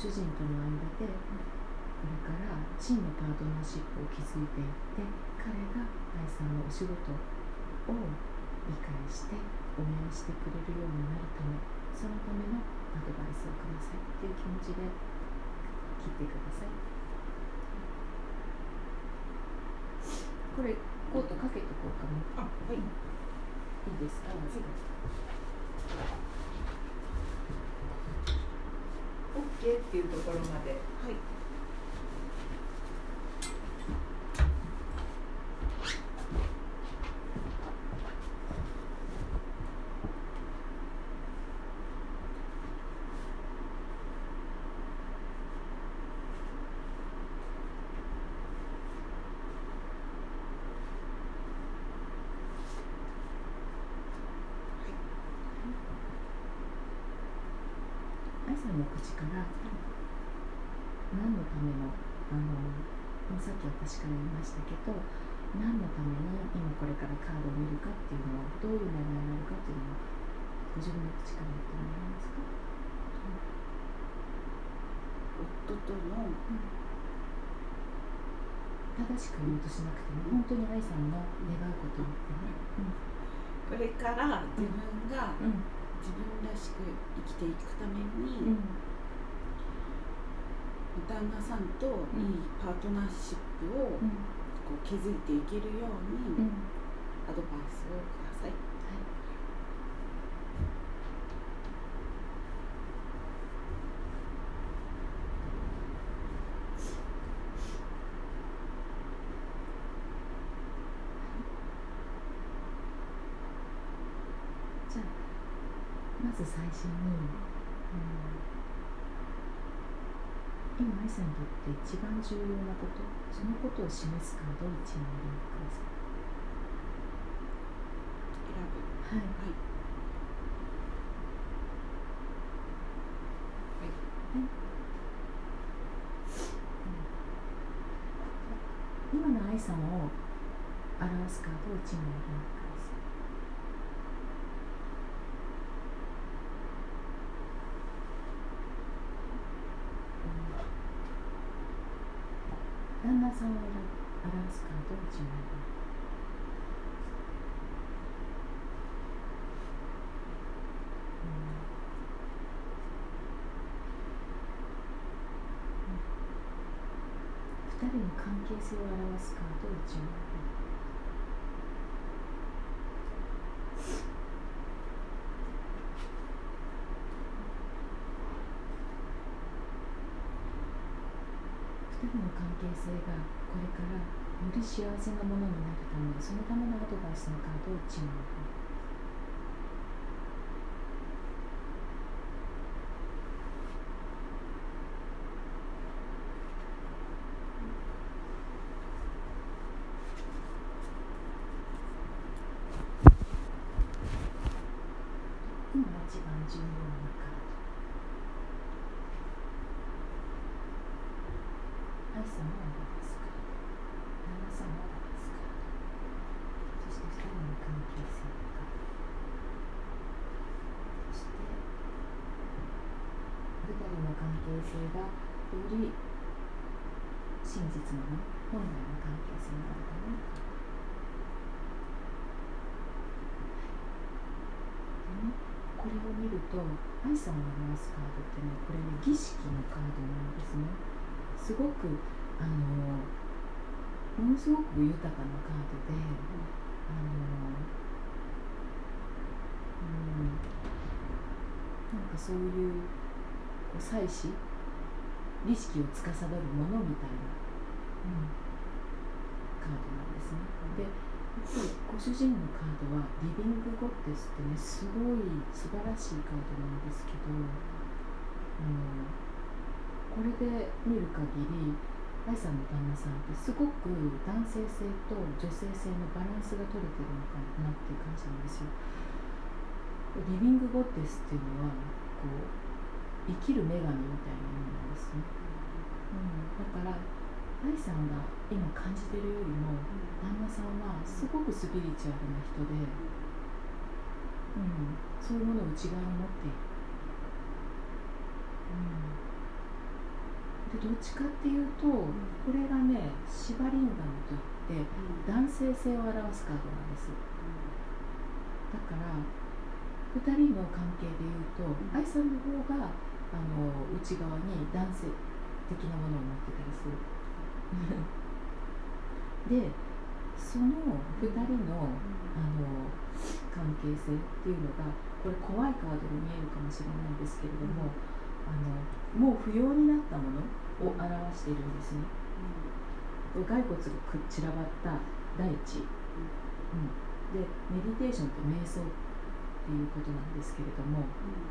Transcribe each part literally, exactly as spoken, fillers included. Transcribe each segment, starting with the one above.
主人との間でこれから真のパートナーシップを築いていって、彼が愛さんのお仕事を理解して応援してくれるようになるため、そのためのアドバイスをくださいという気持ちで聞いてください。これコートかけてこうかな。あ、はい、いいですか。はい、OK っていうところまで。はい。愛さんの口から何のための、あのさっき私から言いましたけど、何のために今これからカードを見るかっていうのを、どういう狙いがあるかっていうのをご自分の口から言ってもらえますか。 夫との、うん、 正しく言おうとしなくても、本当に愛さんの願うことを言ってね、うん、 これから自分が、うん、自分らしく生きていくために、うん、旦那さんといいパートナーシップを、うん、こう築いていけるように、うん、アドバイスをください。はい。 じゃあまず最初に、うん、今愛さんにとって一番重要なこと、そのことを示すカードをいちまい選んでください。 選ぶ。はい。はい。 はい。うん、今の愛さんを表すカードをいちまい選んでください。旦那さんを表すカードをいちまい選んで、ふたりの関係性を表すカードをいちまい選んで、ふたりの関係性がこれからより幸せなものになるために、そのためのアドバイスのカードをいちまい選んで、今一番重要なカード、愛さんを表すカード、旦那さんを表すカード、そしてふたりの関係性のカード、そしてふたりの関係性がより真実のね、本来の関係性になるためのカードでね、これを見ると愛さんを表すカードってね、これね、儀式のカードなんですね。すごくあのものすごく豊かなカードで、あのうんなんかそういう祭祀儀式を司るものみたいな、うん、カードなんですね。でご主人のカードはリビングゴッデスってね、すごい素晴らしいカードなんですけど、あのこれで見る限り愛さんの旦那さんってすごく男性性と女性性のバランスが取れてるのかなっていう感じなんですよ。リビングゴッデスっていうのはこう生きる女神みたいな意味なんですね、うん、だから愛さんが今感じてるよりも旦那さんはすごくスピリチュアルな人で、うん、そういうものを内側に持っている、うん、 でどっちかっていうと、これがねシバリンガムといって男性性を表すカードなんです。だからふたりの関係でいうと、愛さんの方があの内側に男性的なものを持ってたりするでそのふたりの、あの関係性っていうのが、これ怖いカードに見えるかもしれないんですけれども、あのもう不要になったものを表しているんですね。骸骨が散らばった大地、うん、でメディテーションと瞑想っていうことなんですけれども、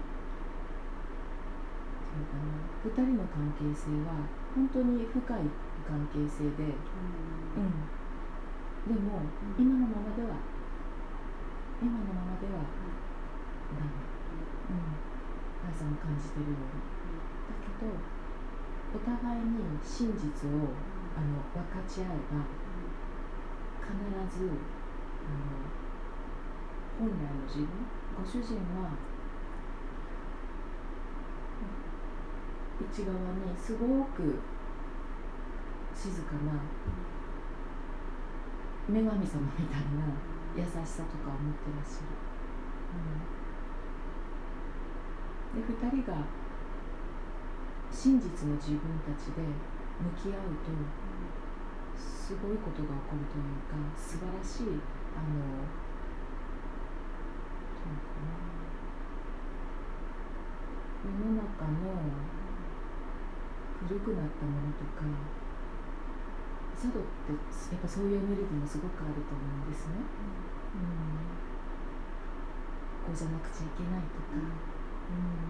ふたりの関係性は本当に深い関係性で、うん、でも今のままでは今のままではダメ、うん、愛さんも感じてるように。だけどお互いに真実をあの分かち合えば、必ずあの本来の自分、ご主人は内側にすごく静かな女神様みたいな優しさとかを持ってらっしゃる、うん、でふたりが真実の自分たちで向き合うとすごいことが起こるというか、素晴らしいあの世の中の古くなったものとか、佐渡ってやっぱそういうエネルギーもすごくあると思うんですね、うん、こうじゃなくちゃいけないとか、うん、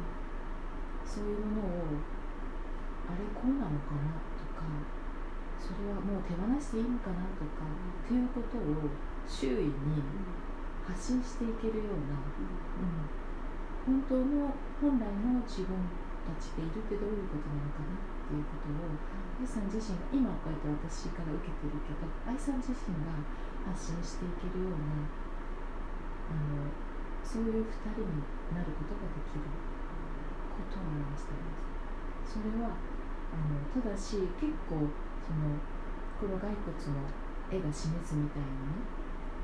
そういうものをあれこうなのかなとか、それはもう手放していいのかなとか、っていうことを周囲に発信していけるような、うん、本当の本来の自分たちでいるってどういうことなのかなっていうことを、愛さん自身が今こうやって私から受けてるけど、愛さん自身が発信していけるような、あのそういうふたりになることができることを表しています。それはあのただし結構そのこの骸骨の絵が示すみたいにね、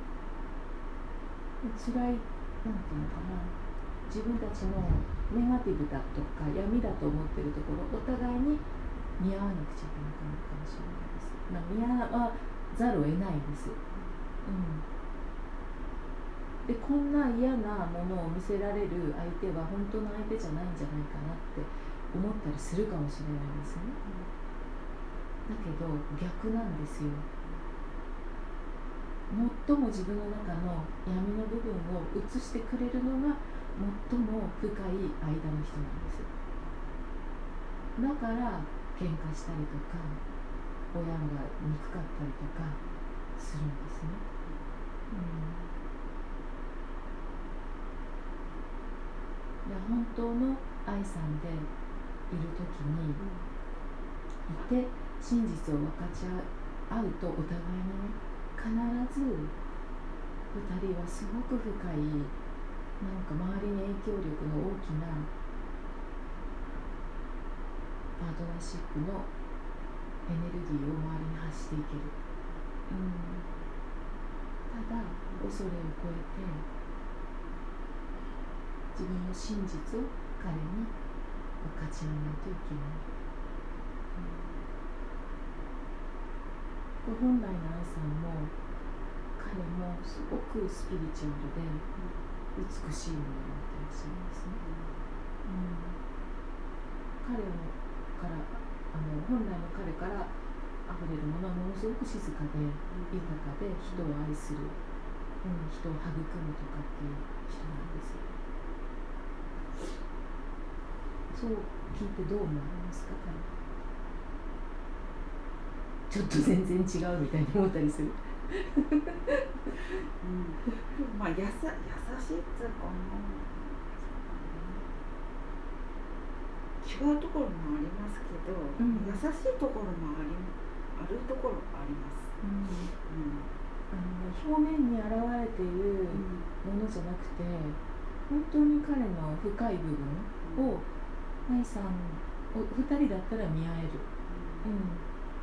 辛い、なんていうのかな、自分たちのネガティブだとか闇だと思っているところ、お互いに見合わなくちゃいけなくなるかもしれないです。まあ、見合わざるを得ないんです、うん、でこんな嫌なものを見せられる相手は本当の相手じゃないんじゃないかなって思ったりするかもしれないんですね。だけど逆なんですよ。最も自分の中の闇の部分を映してくれるのが最も深い間の人なんです。だから喧嘩したりとか親が憎かったりとかするんですね、うん、いや本当の愛さんでいる時にいて、真実を分かち合うとお互いにね、必ずふたりはすごく深い、なんか周りに影響力の大きなパートナーシップのエネルギーを周りに発していける、うん、ただ恐れを超えて自分の真実を彼に分かち合わないといけない、うん、本来の愛さんも彼もすごくスピリチュアルで美しいものを持ってらっしゃるんですね、うん、彼からあの本来の彼から溢れるものはものすごく静かで豊かで人を愛する、うん、人を育むとかっていう人なんです。そう聞いてどう思われますか？彼ちょっと全然違うみたいに思ったりするうん、 まあやさ優しいっていうかな、違うところもありますけど、うん、優しいところもありあるところがあります、うんうん、 あの表面に現れているものじゃなくて、本当に彼の深い部分を愛さんをふたりだったら見合える、 うん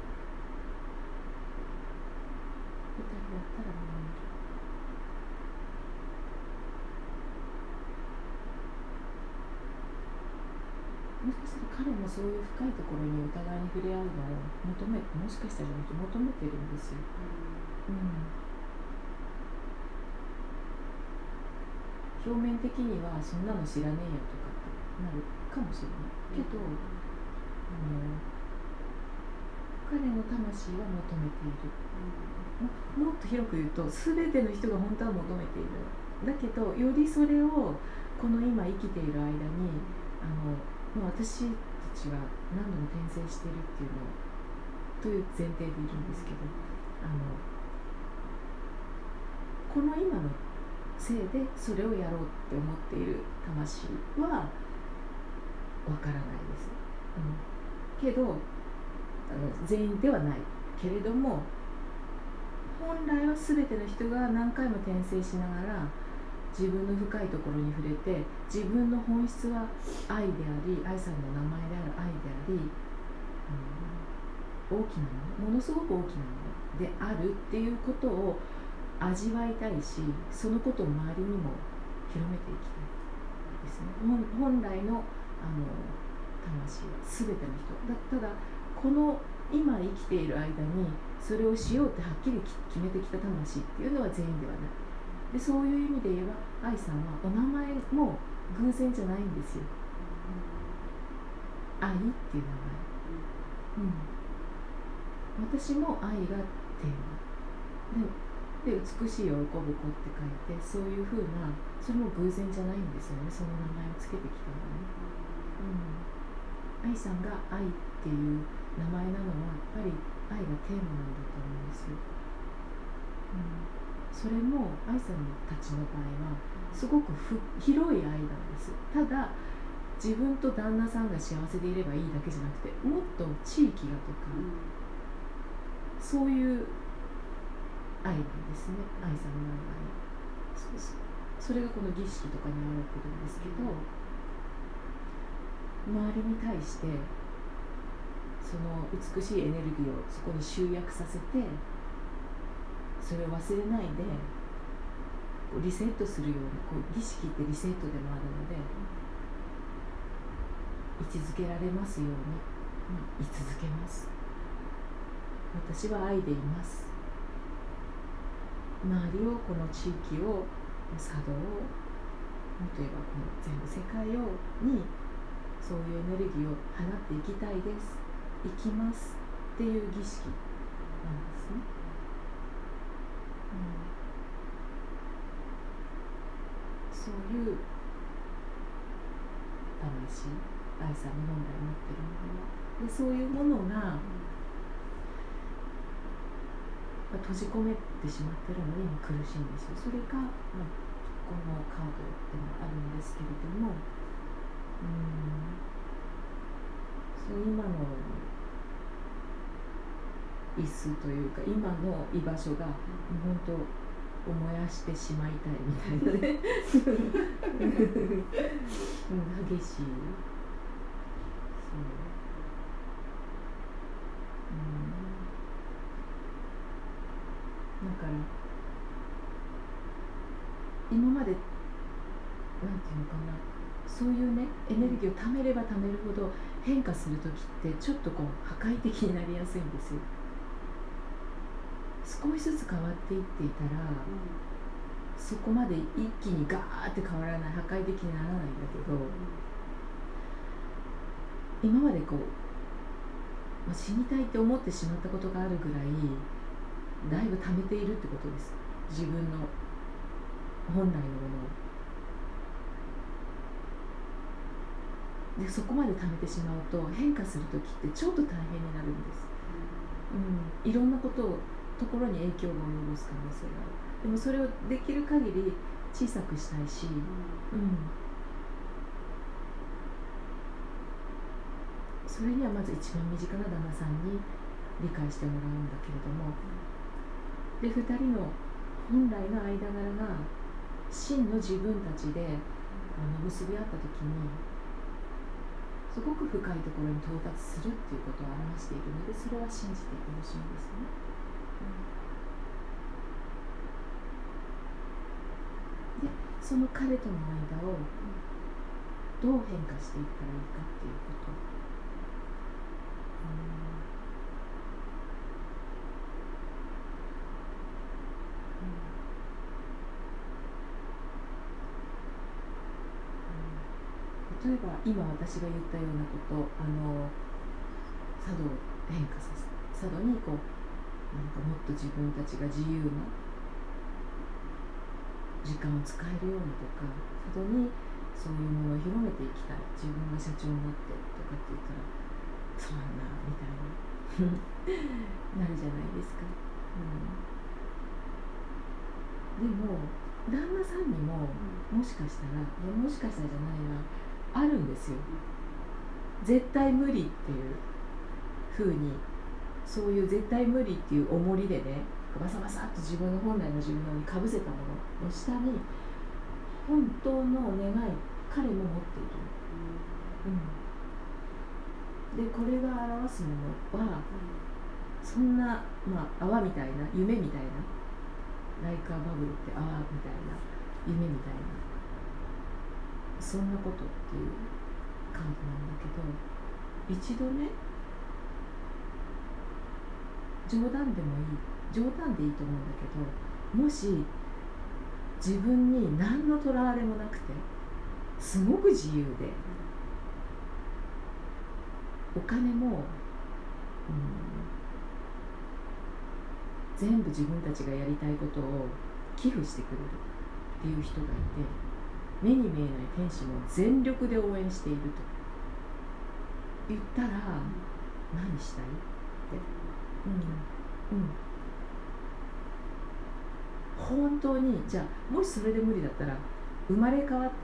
ふたりだったら守る。もしかしたら彼もそういう深いところにお互いに触れ合うのを求めもしかしたら求めてるんですよ。うん、表面的にはそんなの知らねえよとかってなるかもしれないけど、あの彼の魂は求めている、うん、もっと広く言うと全ての人が本当は求めている。だけどよりそれをこの今生きている間にあのまあ、私たちは何度も転生しているっていうのという前提でいるんですけど、あのこの今のせいでそれをやろうって思っている魂はわからないです、うん、けどあの全員ではないけれども、本来は全ての人が何回も転生しながら自分の深いところに触れて、自分の本質は愛であり、愛さんの名前である愛であり、うん、大きなもの、ものすごく大きなものであるっていうことを味わいたいし、そのことを周りにも広めていきたいですね。本来のあの魂は全ての人だ。ただこの今生きている間にそれをしようってはっきり決めてきた魂っていうのは全員ではない。でそういう意味で言えば愛さんはお名前も偶然じゃないんですよ。愛っていう名前、うん、私も愛がテーマで、で美しい喜ぶ子って書いて、そういう風な、それも偶然じゃないんですよね。その名前をつけてきたのはね、うん、愛さんが愛っていう名前なのはやっぱり愛がテーマなんだと思うんですよ、うん、それも愛さんたちの場合はすごくふ広い愛なんです。ただ自分と旦那さんが幸せでいればいいだけじゃなくて、もっと地域がとか、うん、そういう愛なんですね。愛さんの愛、それがこの儀式とかに現れてるんですけど、周りに対してその美しいエネルギーをそこに集約させて、それを忘れないでリセットするように、こう儀式ってリセットでもあるので、位置づけられますように、居続けます。私は愛でいます。周りを、この地域を、茶道を、もっと言えばこの全部世界をにそういうエネルギーを放っていきたいです、いきますっていう儀式なんですね、うん、そういう魂、愛さんの本来持ってるもので、そういうものが、うん、閉じ込めてしまってるので今苦しいんですよ。それが、まあ、このカードでもあるんですけれども、うん、そう今の椅子というか今の居場所が、うん、本当燃やしてしまいたいみたいなね、うん、激しい、そう、うん、だから今までなんていうのかな、そういうねエネルギーを貯めれば貯めるほど変化する時ってちょっとこう破壊的になりやすいんですよ。少しずつ変わっていっていたら、うん、そこまで一気にガーって変わらない、破壊的にならないんだけど、うん、今までこう、まあ、死にたいって思ってしまったことがあるぐらいだいぶ貯めているってことです。自分の本来のものをで、そこまで貯めてしまうと変化する時ってちょっと大変になるんです、うん、いろんなことをところに影響が及ぼす可能性がある。でもそれをできる限り小さくしたいし、うんうん、それにはまず一番身近な旦那さんに理解してもらうんだけれども、でふたりの本来の間柄が真の自分たちであの結び合った時に、 すごく深いところに到達するっていうことを表しているので、それは信じてよろしいんですね。で、その彼との間をどう変化していったらいいかっていうこと。例えば今私が言ったようなこと、あの佐渡を変化させ、佐渡にこうなんかもっと自分たちが自由な時間を使えるようにとか、佐渡にそういうものを広めていきたい、自分が社長になってとかって言ったら、そうなんだみたいななるじゃないですか。うん、でも旦那さんにももしかしたら、いやもしかしたらじゃないな、あるんですよ。絶対無理っていう風に、そういう絶対無理っていう重りでね、バサバサっと自分の本来の自分のにかぶせたものの下に本当の願い、彼も持っている、うん、でこれが表すものは、そんな、まあ、泡みたいな、夢みたいな、ライカーバブルって泡みたいな、夢みたいな、そんなことっていうカードなんだけど、一度ね、冗談でもいい、冗談でいいと思うんだけど、もし自分に何のとらわれもなくて、すごく自由で、お金も、うん、全部自分たちがやりたいことを寄付してくれるっていう人がいて、目に見えない天使も全力で応援していると言ったら、何したいって、うんうん、本当に、じゃあもしそれで無理だったら生まれ変わったらでもいいんです。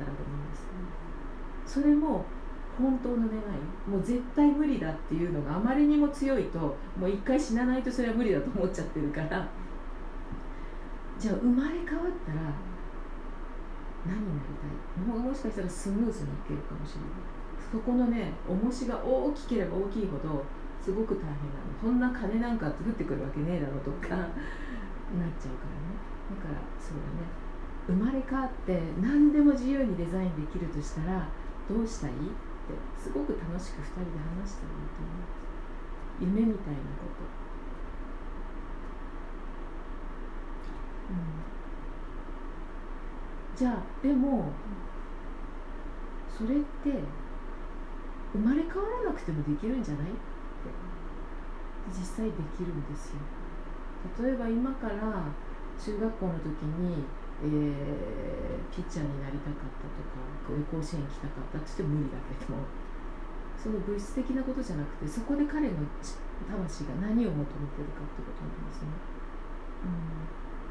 それも本当の願い、もう絶対無理だっていうのがあまりにも強いと、もう一回死なないとそれは無理だと思っちゃってるから、じゃあ生まれ変わったら何になりたい、も, もしかしたらスムーズにいけるかもしれない。そこのね、重しが大きければ大きいほどすごく大変なの。そんな金なんか作ってくるわけねえだろとかなっちゃうからね。だからそうだね、生まれ変わって何でも自由にデザインできるとしたらどうしたいってすごく楽しくふたりで話したらいいと思います。夢みたいなこと、うん、じゃあでもそれって生まれ変わらなくてもできるんじゃないって実際できるんですよ。例えば今から中学校の時に、えー、ピッチャーになりたかったとか、甲子園行きたかったって言っても無理だけど、その物質的なことじゃなくて、そこで彼の魂が何を求めてるかってことなんですね。うん、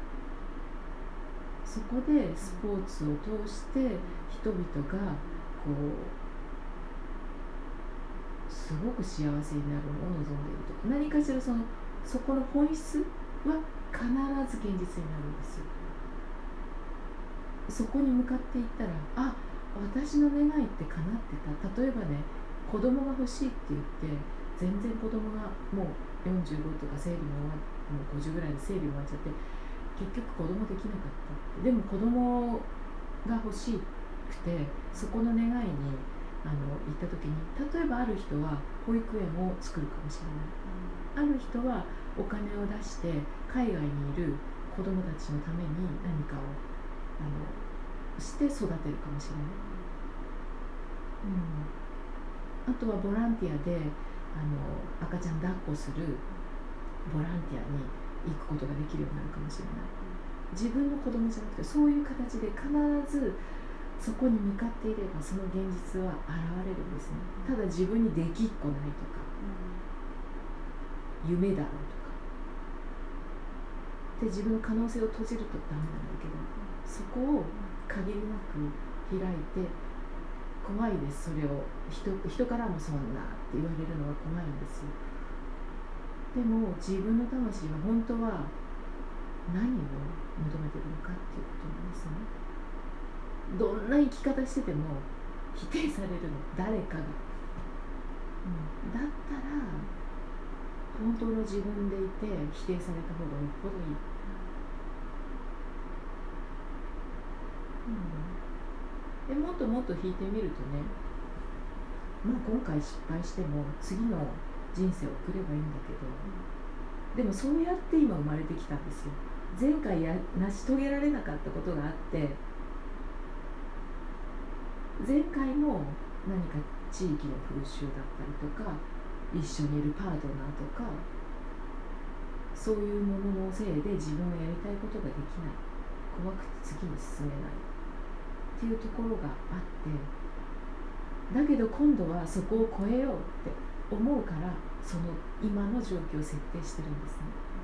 そこでスポーツを通して人々がこうすごく幸せになるのを望んでいるとか、何かしらそのそこの本質は必ず現実になるんですよ。そこに向かっていったら、あ、私の願いって叶ってた。例えばね、子供が欲しいって言って全然子供がもうよんじゅうごとか生理も終わもうごじゅうぐらいの生理も終わっちゃって、結局子供できなかった。でも子供が欲しくて、そこの願いにあの行った時に、例えばある人は保育園を作るかもしれない、うん、ある人はお金を出して海外にいる子供たちのために何かをあのして育てるかもしれない、うん、あとはボランティアであの赤ちゃん抱っこするボランティアに行くことができるようになるかもしれない。自分の子供じゃなくて、そういう形で必ずそこに向かっていればその現実は現れるんですね。ただ自分にできっこないとか、夢だろうとかで自分の可能性を閉じるとダメなんだけど、そこを限りなく開いて、怖いです。それを 人, 人からもそんなって言われるのが怖いんですよ。でも自分の魂は本当は何を求めてるのかっていうことなんですね。どんな生き方してても否定されるの、誰かが。 うん、だったら本当の自分でいて否定された方がよっぽどいい、うん、でもっともっと引いてみるとね、まあ、今回失敗しても次の人生を送ればいいんだけど、でもそうやって今生まれてきたんですよ。前回や成し遂げられなかったことがあって、前回も何か地域の風習だったりとか一緒にいるパートナーとかそういうもののせいで自分がやりたいことができない、怖くて次に進めないっていうところがあって、だけど今度はそこを超えようって思うからその今の状況を設定してるんですね、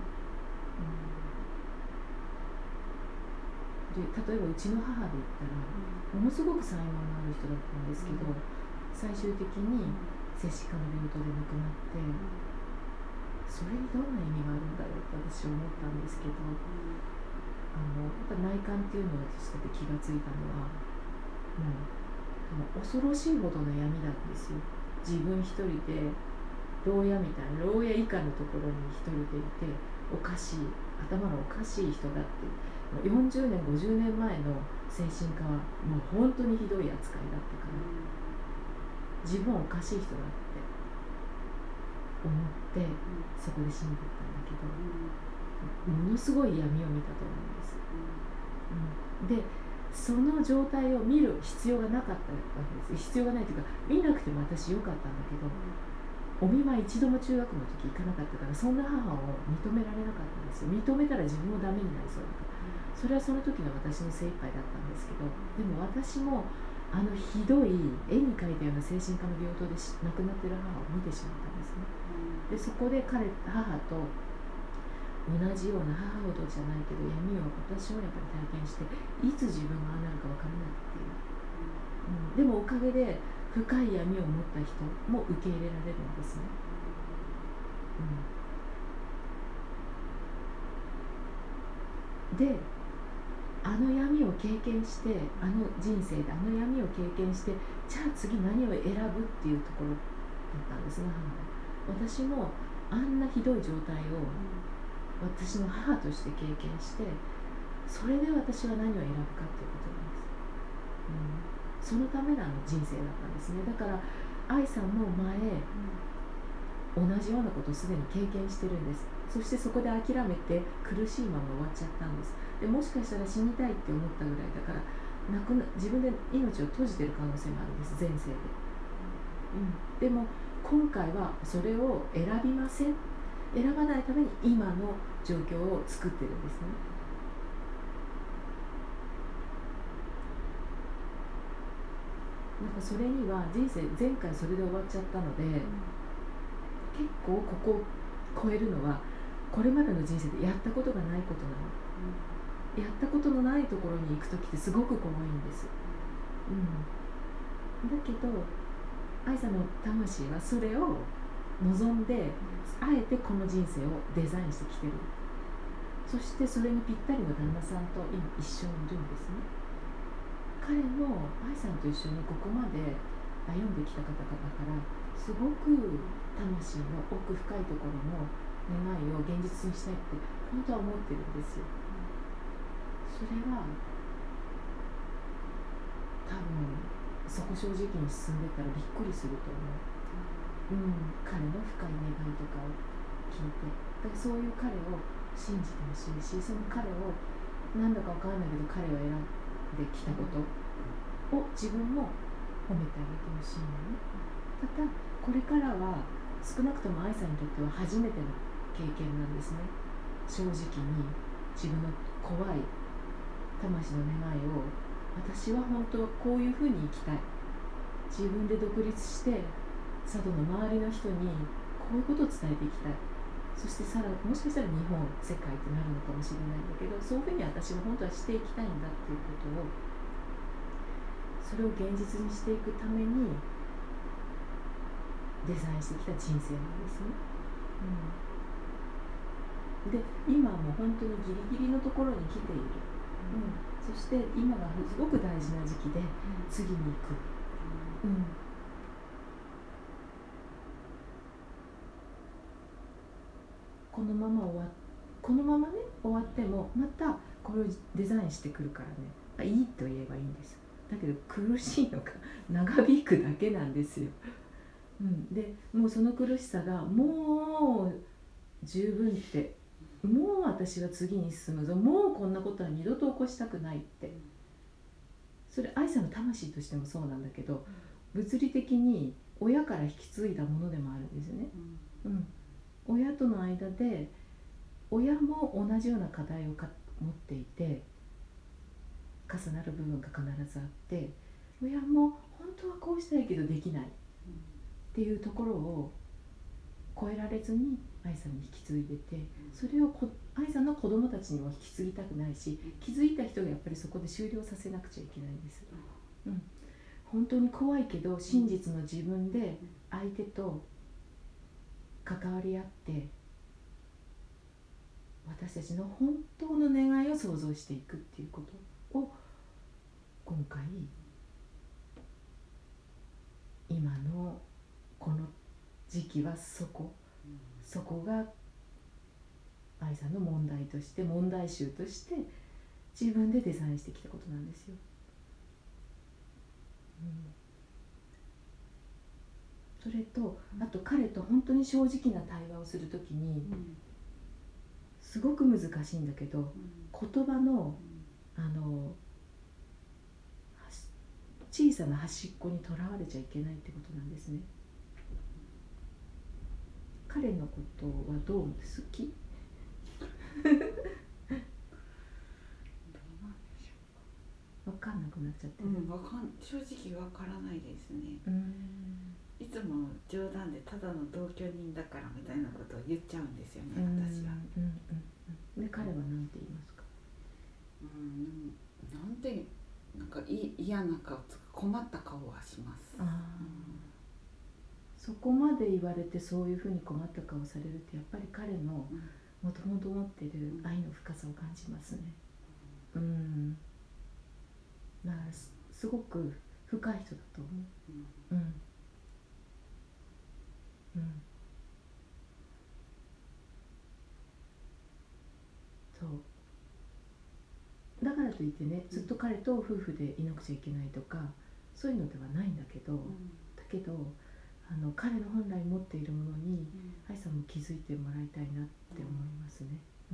うん、で例えばうちの母で言ったら、ものすごく才能のある人だったんですけど、最終的に摂食科の病棟で亡くなって、それにどんな意味があるんだろうって私は思ったんですけど、あのやっぱ内観っていうのをしてて気がついたのは、もう恐ろしいほどの闇なんですよ。自分一人で牢屋みたいな、牢屋以下のところに一人でいて、おかしい頭のおかしい人だって、よんじゅうねんごじゅうねんまえの精神科はもう本当にひどい扱いだったから、自分はおかしい人だって思ってそこで死んでいったんだけど、ものすごい闇を見たと思うんです、うん、でその状態を見る必要がなかったわけです。必要がないというか、見なくても私よかったんだけど、お見舞い一度も中学の時行かなかったから、そんな母を認められなかったんですよ。認めたら自分もダメになりそうだから、それはその時の私の精一杯だったんですけど、でも私もあのひどい絵に描いたような精神科の病棟で亡くなっている母を見てしまったんですね。でそこで彼母と同じような、母ほどじゃないけど闇を私もやっぱり体験して、いつ自分がああなるか分からないっていう、うん、でもおかげで深い闇を持った人も受け入れられるんですね、うん、であの闇を経験して、あの人生であの闇を経験して、じゃあ次何を選ぶっていうところだったんですね、母は。私もあんなひどい状態を私の母として経験して、それで私は何を選ぶかっていうことなんです、うん、そのためのあの人生だったんですね。だから愛さんも前、うん、同じようなことをすでに経験してるんです。そしてそこで諦めて苦しいまま終わっちゃったんです。でもしかしたら死にたいって思ったぐらいだから、なくな自分で命を閉じてる可能性もあるんです、前世で、うん、でも今回はそれを選びません。選ばないために今の状況を作ってるんですね。なんかそれには人生前回それで終わっちゃったので、うん、結構ここを超えるのはこれまでの人生でやったことがないことなの、うん、やったことのないところに行くときってすごく怖いんです、うん、だけど愛さんの魂はそれを望んで、あえてこの人生をデザインしてきてる。そしてそれにぴったりの旦那さんと今一緒にいるんですね。彼も愛さんと一緒にここまで歩んできた方々からすごく魂の奥深いところの願いを現実にしたいって本当は思ってるんですよ。それは多分そこ正直に進んでたらびっくりすると思う。うん、彼の深い願いとかを聞いて、だからそういう彼を信じてほしいし、その彼をなんだかわからないけど彼を選んできたことを自分も褒めてあげてほしいのね。ただこれからは少なくとも愛さんにとっては初めての経験なんですね。正直に自分の怖い魂の願いを、私は本当はこういうふうに生きたい、自分で独立して佐渡の周りの人にこういうことを伝えていきたい、そしてさらもしかしたら日本世界ってなるのかもしれないんだけど、そういうふうに私は本当はしていきたいんだっていうことを、それを現実にしていくためにデザインしてきた人生なんですね、うん、で今も本当にギリギリのところに来ている、うん、そして今がすごく大事な時期で次に行く、うんこのまま終わっこのままね終わってもまたこれをデザインしてくるからね、あいいと言えばいいんです。だけど苦しいのが長引くだけなんですよ、うん、でもうその苦しさがもう十分って、もう私は次に進むぞ、もうこんなことは二度と起こしたくないって、それ愛さんの魂としてもそうなんだけど、物理的に親から引き継いだものでもあるんですよね、うん、親との間で親も同じような課題をか持っていて重なる部分が必ずあって、親も本当はこうしたいけどできないっていうところを超えられずに愛さんに引き継いでて、それをこ愛さんの子供たちにも引き継ぎたくないし、気づいた人がやっぱりそこで終了させなくちゃいけないんです、うん、本当に怖いけど真実の自分で相手と関わり合って私たちの本当の願いを想像していくっていうことを今回今のこの時期はそこそこが愛さんの問題として問題集として自分でデザインしてきたことなんですよ、うん、それとあと彼と本当に正直な対話をするときにすごく難しいんだけど、言葉のあの小さな端っこにとらわれちゃいけないってことなんですね。彼のことはどう好き？分かんなくなっちゃってる、 うん、わかん正直わからないですね。 うん、 いつも冗談でただの同居人だからみたいなことを言っちゃうんですよね、 うん、 私は。 うんうんうん、で彼は何て言いますか？ うん、なんてなんかい嫌な顔つか困った顔はします。 あ、うん、そこまで言われてそういうふうに困った顔されるってやっぱり彼のもともと持っている愛の深さを感じますね。うん、だから す, すごく深い人だと思う。うんうんうん、そうだからといってね、ずっと彼と夫婦でいなくちゃいけないとかそういうのではないんだけど、うん、だけどあの彼の本来持っているものに愛、うん、さんも気づいてもらいたいなって思いますね。うん、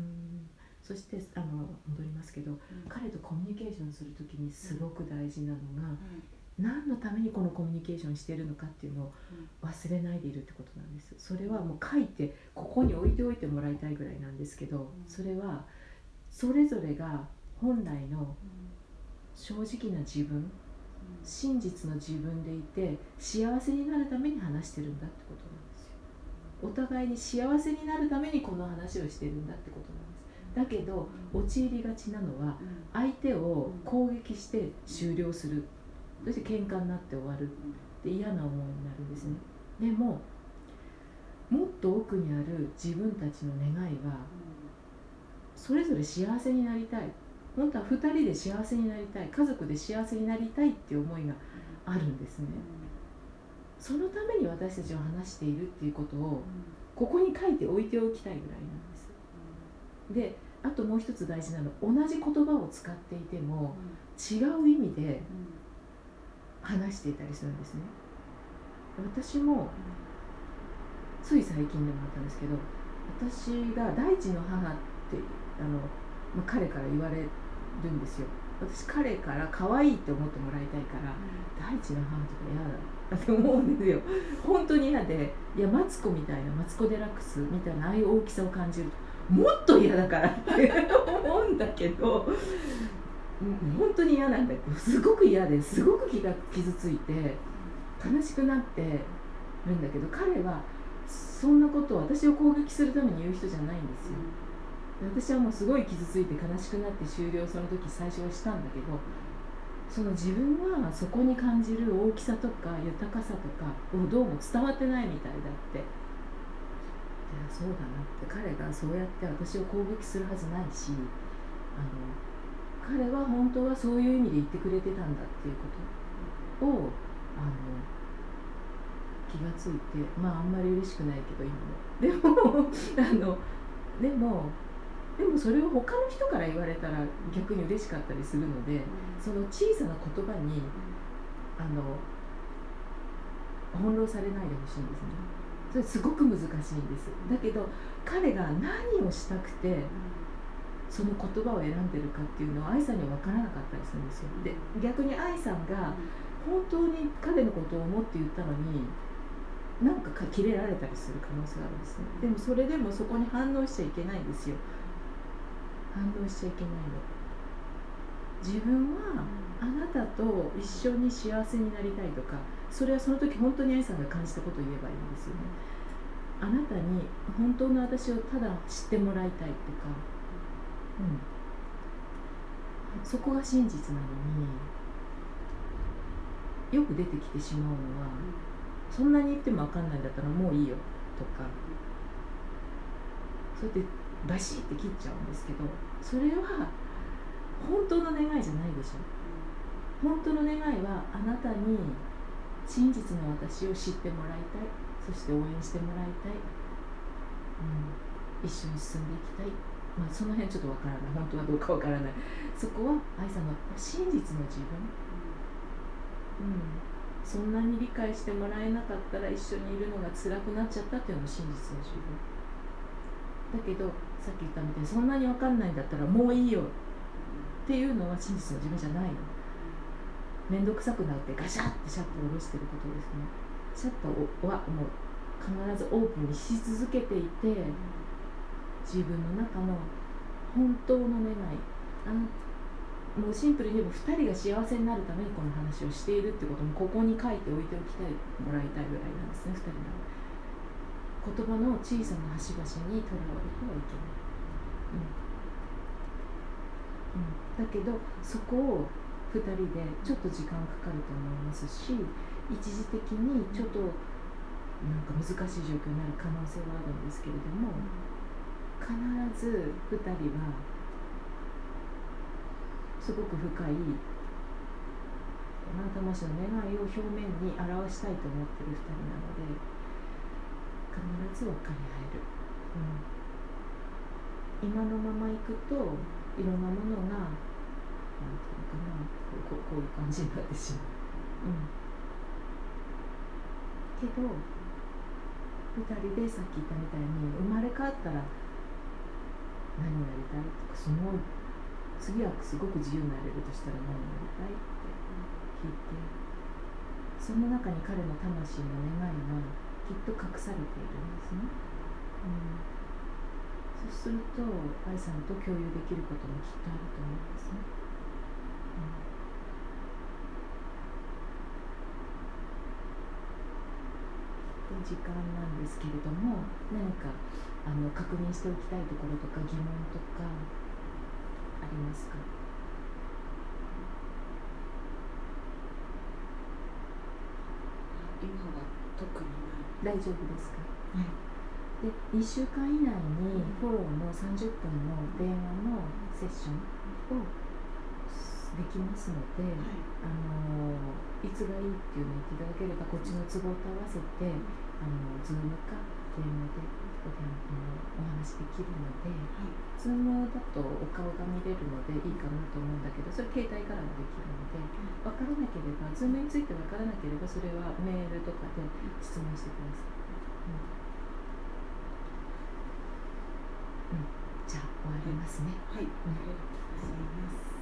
そしてあの戻りますけど、うん、彼とコミュニケーションするときにすごく大事なのが、うん、何のためにこのコミュニケーションしているのかっていうのを忘れないでいるってことなんです。それはもう書いてここに置いておいてもらいたいぐらいなんですけど、それはそれぞれが本来の正直な自分、真実の自分でいて幸せになるために話してるんだってことなんですよ。お互いに幸せになるためにこの話をしてるんだってことなんです。だけど陥りがちなのは相手を攻撃して終了する、そして喧嘩になって終わるって嫌な思いになるんですね。でももっと奥にある自分たちの願いはそれぞれ幸せになりたい、本当はふたりで幸せになりたい、家族で幸せになりたいっていう思いがあるんですね。そのために私たちは話しているっていうことをここに書いて置いておきたいぐらいなんです。で、あともう一つ大事なのは同じ言葉を使っていても違う意味で話していたりするんですね。私もつい最近でもあったんですけど、私が大地の母ってあの、まあ、彼から言われるんですよ。私彼から可愛いって思ってもらいたいから、うん、大地の母とか嫌だって思うんですよ。本当に嫌で、いやマツコみたいなマツコ・デラックスみたいなああいう大きさを感じるともっと嫌だからって思うんだけど本当に嫌なんだけど、すごく嫌ですごく気が傷ついて悲しくなってるんだけど、彼はそんなことを私を攻撃するために言う人じゃないんですよ。私はもうすごい傷ついて悲しくなって終了その時最初はしたんだけど、その自分はそこに感じる大きさとか豊かさとかをどうも伝わってないみたいだって。いやそうだなって、彼がそうやって私を攻撃するはずないし、あの彼は本当はそういう意味で言ってくれてたんだっていうことをあの気がついて、まああんまり嬉しくないけど今もでもあのでもでもそれを他の人から言われたら逆に嬉しかったりするので、その小さな言葉にあの翻弄されないでほしいんですね。それすごく難しいんです。だけど彼が何をしたくてその言葉を選んでるかっていうのは愛さんには分からなかったりするんですよ。で逆に愛さんが本当に彼のことを思って言ったのになんかキレられたりする可能性があるんですね。でもそれでもそこに反応しちゃいけないんですよ。反応しちゃいけないの。自分はあなたと一緒に幸せになりたいとか、それはその時本当に愛さんが感じたことを言えばいいんですよね。あなたに本当の私をただ知ってもらいたいとか、うん、そこが真実なのによく出てきてしまうのは、そんなに言っても分かんないんだったらもういいよとか、それでバシッて切っちゃうんですけど、それは本当の願いじゃないでしょ。本当の願いはあなたに真実の私を知ってもらいたい、そして応援してもらいたい、うん、一緒に進んでいきたい、まあ、その辺ちょっとわからない、本当はどうかわからない。そこは愛さんの真実の自分、うん、そんなに理解してもらえなかったら一緒にいるのが辛くなっちゃったっていうのが真実の自分だけど、さっき言ったみたいにそんなにわかんないんだったらもういいよっていうのは真実の自分じゃないの。めんどくさくなってガシャッてシャッターを下ろしてることですね。シャッターはもう必ずオープンにし続けていて、自分の中の本当の願い、あのもうシンプルに言えばふたりが幸せになるためにこの話をしているってこともここに書いておいておきたいもらいたいぐらいなんですね。ふたりの言葉の小さな端々にとらわれてはいけない、うんうん、だけどそこをふたりでちょっと時間かかると思いますし、一時的にちょっとなんか難しい状況になる可能性はあるんですけれども、必ずふたりはすごく深いあなた魂の願いを表面に表したいと思ってるふたりなので、必ず分かり合える、うん、今のままいくといろんなものがなんていうのかな、こう、こういう感じになってしまう、うん、けどふたりでさっき言ったみたいに生まれ変わったら何になりたいとか、すごい次はすごく自由になれるとしたら何になりたいって聞いて、その中に彼の魂の願いがきっと隠されているんですね、うん、そうすると愛さんと共有できることもきっとあると思うんですね、うん、時間なんですけれども、何かあの確認しておきたいところとか疑問とかありますか？ 今は特にない。大丈夫ですか？ はい。 で、にしゅうかん以内にフォローのさんじゅっぷんの電話のセッションをできますので、はい、あのいつがいいっていうのを言っていただければこっちの都合と合わせてあのズームか電話でお電話お話できるので、はい、ズームだとお顔が見れるのでいいかなと思うんだけど、それ携帯からもできるので、分からなければズームについて分からなければそれはメールとかで質問してください、うんうん、じゃあ終わりますね。 はい、ありがとうございます。